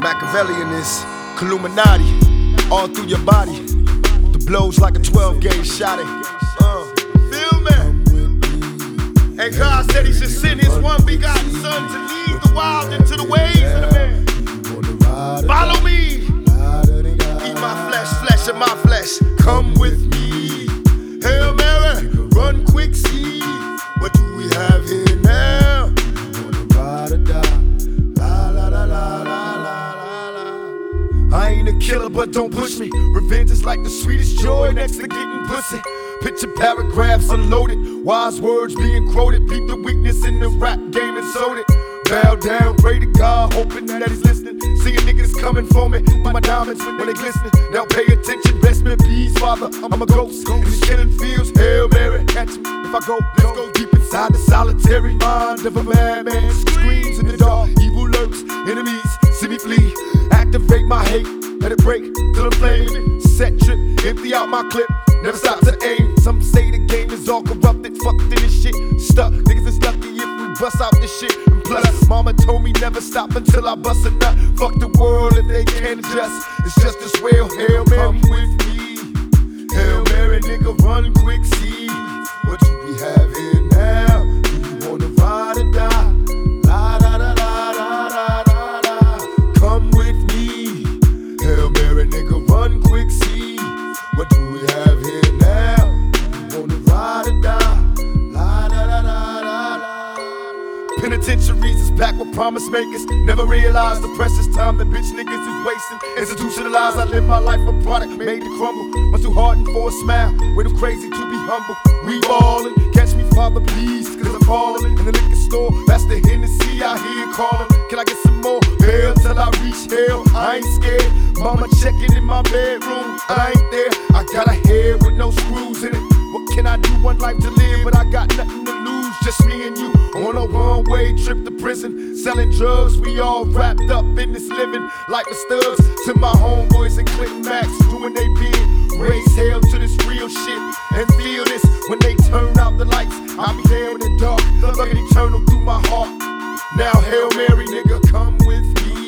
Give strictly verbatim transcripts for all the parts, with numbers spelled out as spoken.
Machiavellian is Illuminati, all through your body. The blows like a twelve gauge shot it. Uh, feel me? And God said he should send his one begotten son to lead the wild into the ways of the man. Follow me. Eat my flesh, flesh of my flesh. Come with me. Hail Mary, run quick, see. What do we have here now? You wanna ride or die? La la la la la la la. I ain't a killer, but don't push me. Revenge is like the sweetest joy next to getting pussy. Picture paragraphs unloaded, wise words being quoted. Beat the weakness in the rap game and sold it. Bow down, pray to God, hoping that he's listening. Seeing niggas coming for me, my diamonds when they glistening. Now pay attention, best me peace, Father. I'm a ghost in these killing fields. Hail Mary, catch me if I go. Let's go deep inside the solitary mind of a madman. Screams in the dark, evil lurks, enemies see me flee. Activate my hate, let it break till I'm flaming. Set trip, empty out my clip, never stop to aim. Some say the game is all corrupted, fucked in this shit. Stuck, niggas is lucky if we bust out this shit. And plus, mama told me never stop until I bust a nut. Fuck the world if they can't adjust. It's just as well. Hail Mary, come with me. Hail Mary, nigga, run quick, see. What do we have here now? Do you wanna ride or die? La da da da da da da da. Come with me. Hail Mary, nigga, run quick, see. What do we have here now? Do you wanna ride or die? La da da da da da. Penitentiaries is packed with promise makers. Never realized the precious time the bitch niggas is wasting. Institutionalized, I live my life a product made to crumble. Must too hardened for a smile, way too crazy to be humble. We ballin', catch me, Father, please, cause I'm fallin'. In the liquor store, that's the Hennessy I hear callin'. Can I get some more? Hell till I reach hell, I ain't scared. Mama checking in my bedroom, I ain't there. I got a head with no screws in it. What can I do? One life to live, but I got nothing to lose. Just me and you on a one-way trip to prison. Selling drugs, we all wrapped up in this living. Like the studs to my homeboys and Click Max, doing they bid. Raise hell to this real shit and feel this. When they turn out the lights, I'll be there in the dark, looking eternal through my heart. Now Hail Mary, nigga, come with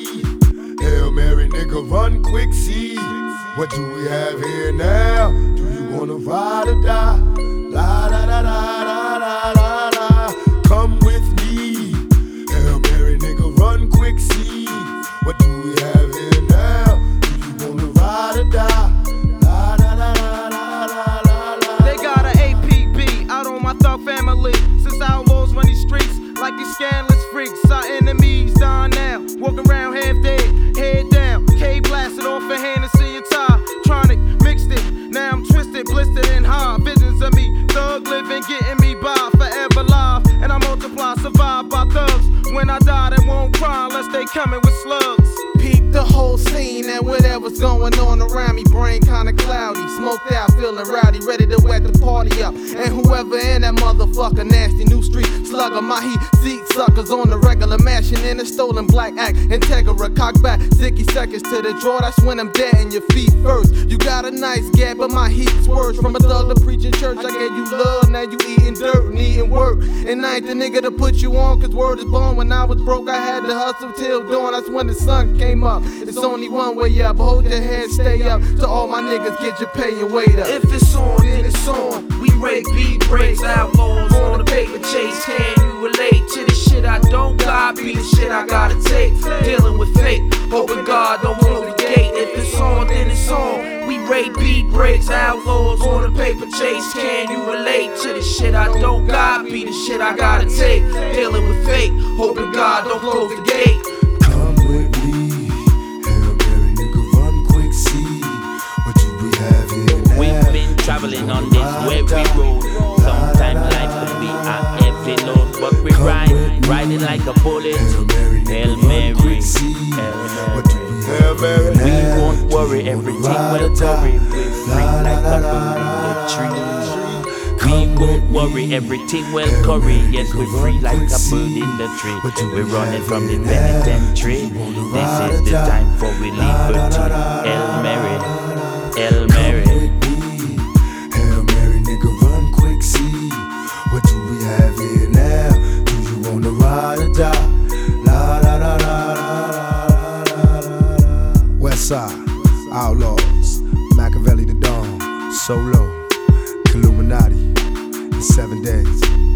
me. Hail Mary, nigga, run quick, see. What do we have here now? Do you wanna ride or die? La da da da da da da da. Come with me. Hail Mary, nigga, run quick, see. What do we have here now? Do you wanna ride or die? La da da da da da da da. They got an A P B out on my thug family. Since outlaws run these streets like these scandalous freaks. Our enemies down now, walking around half dead, head down. K blasted off a Hennessy and tie. Tronic mixed it, now I'm twisted, blistered and high. Visions of me, thug living, getting me by, forever live. And I multiply, survive by thugs. When I die, they won't cry unless they coming with slugs. Peep the whole scene and whatever's going on around me. Brain kinda cloudy, smoked out, feeling rowdy, ready to wet the party up. And whoever in that motherfucker, nasty new street slugger, my heat seek suckers on the regular, mashing in a stolen black act. Integra, cock back, sticky seconds to the draw. That's when I'm dead in your feet first. You got a nice gap, but my heat's worse. From a thug to preaching church, I gave you love, now you eating dirt and eating work. And I ain't the nigga to put you on, cause word is born. When I was broke, I had to hustle till dawn. That's when the sun came up. It's only one way up, hold your head, stay up. To all my niggas, get your pay and wait up. If it's on, then it's on. We rake beat breaks, outlaws on the paper chase. Can you relate to the shit I don't got? Be the shit I gotta take. Dealing with fate, hoping God don't close the gate. If it's on, then it's on. We rake beat breaks, outlaws on the paper chase. Can you relate to the shit I don't got? Be the shit I gotta take. Dealing with fate, hoping God don't close the gate. Come with me. Hail Mary, nigga, run quick, see. What do we have here now? We've been traveling on this weary road. Sometimes life could be a heavy load, but we ride, riding like a bullet. Hail Mary, Hail Mary. We won't worry, everything will worry. We're free like a bird in the tree. We won't worry, everything will curry. Yes, we're free like a bird in the tree. We're running from the penitentiary. This is the time for we liberty. Hail Mary, Hail Mary. Hail Mary, nigga, run quick, see. What do we have here now? Do you wanna ride or die? La la la la la la la la. Side, Outlaws, Machiavelli the Dawn, Solo, Illuminati, in seven days.